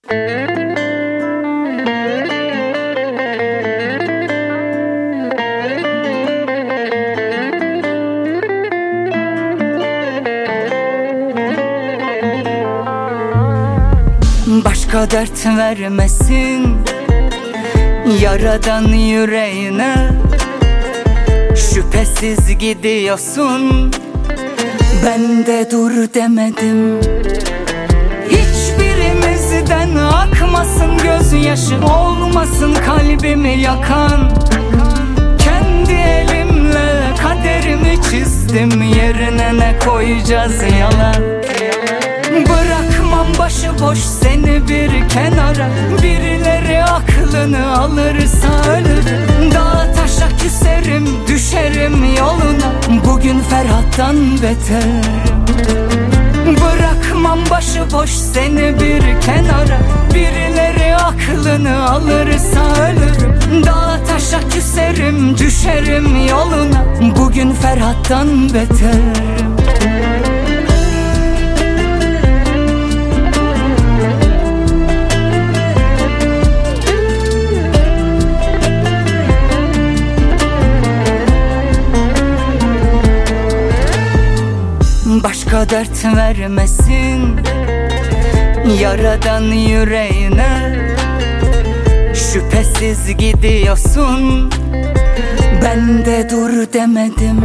Başka dert vermesin Yaradan yüreğine. Şüphesiz gidiyorsun, ben de dur demedim. Hiçbirimizden akmasın gözyaşı, olmasın kalbimi yakan. Kendi elimle kaderimi çizdim, yerine ne koyacağız yalan. Bırakmam başıboş seni bir kenara, birileri aklını alırsa ölürüm. Dağa taşa küserim, düşerim yoluna, bugün Ferhat'tan beterim. Bırakmam başıboş seni bir kenara, birileri aklını alırsa ölürüm. Dağa taşa küserim, düşerim yoluna, bugün Ferhat'tan beterim. Başka dert vermesin Yaradan yüreğine. Şüphesiz gidiyorsun, ben de dur demedim.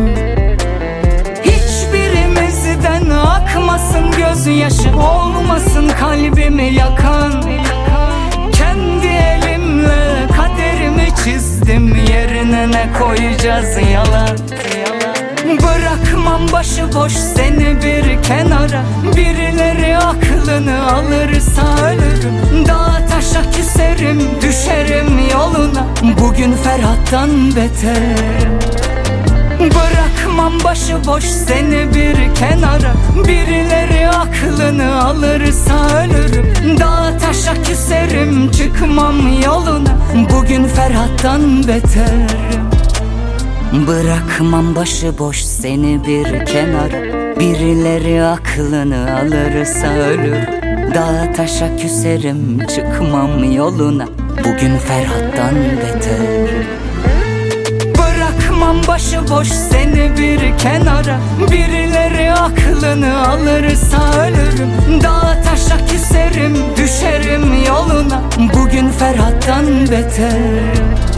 Hiçbirimizden akmasın gözyaşı, olmasın kalbimi yakan. Kendi elimle kaderimi çizdim, yerine ne koyacağız yalan. Bırakmam başıboş seni bir kenara, birileri aklını alırsa ölürüm. Dağa taşa küserim, düşerim yoluna, bugün Ferhat'tan beterim. Bırakmam başıboş seni bir kenara, birileri aklını alırsa ölürüm. Dağa taşa küserim, çıkmam yoluna, bugün Ferhat'tan beterim. Bırakmam başıboş seni bir kenara, birileri aklını alırsa ölür. Dağa taşa küserim, çıkmam yoluna, bugün Ferhat'tan beterim. Bırakmam başıboş seni bir kenara, birileri aklını alırsa ölürüm. Dağa taşa küserim, düşerim yoluna, bugün Ferhat'tan beterim.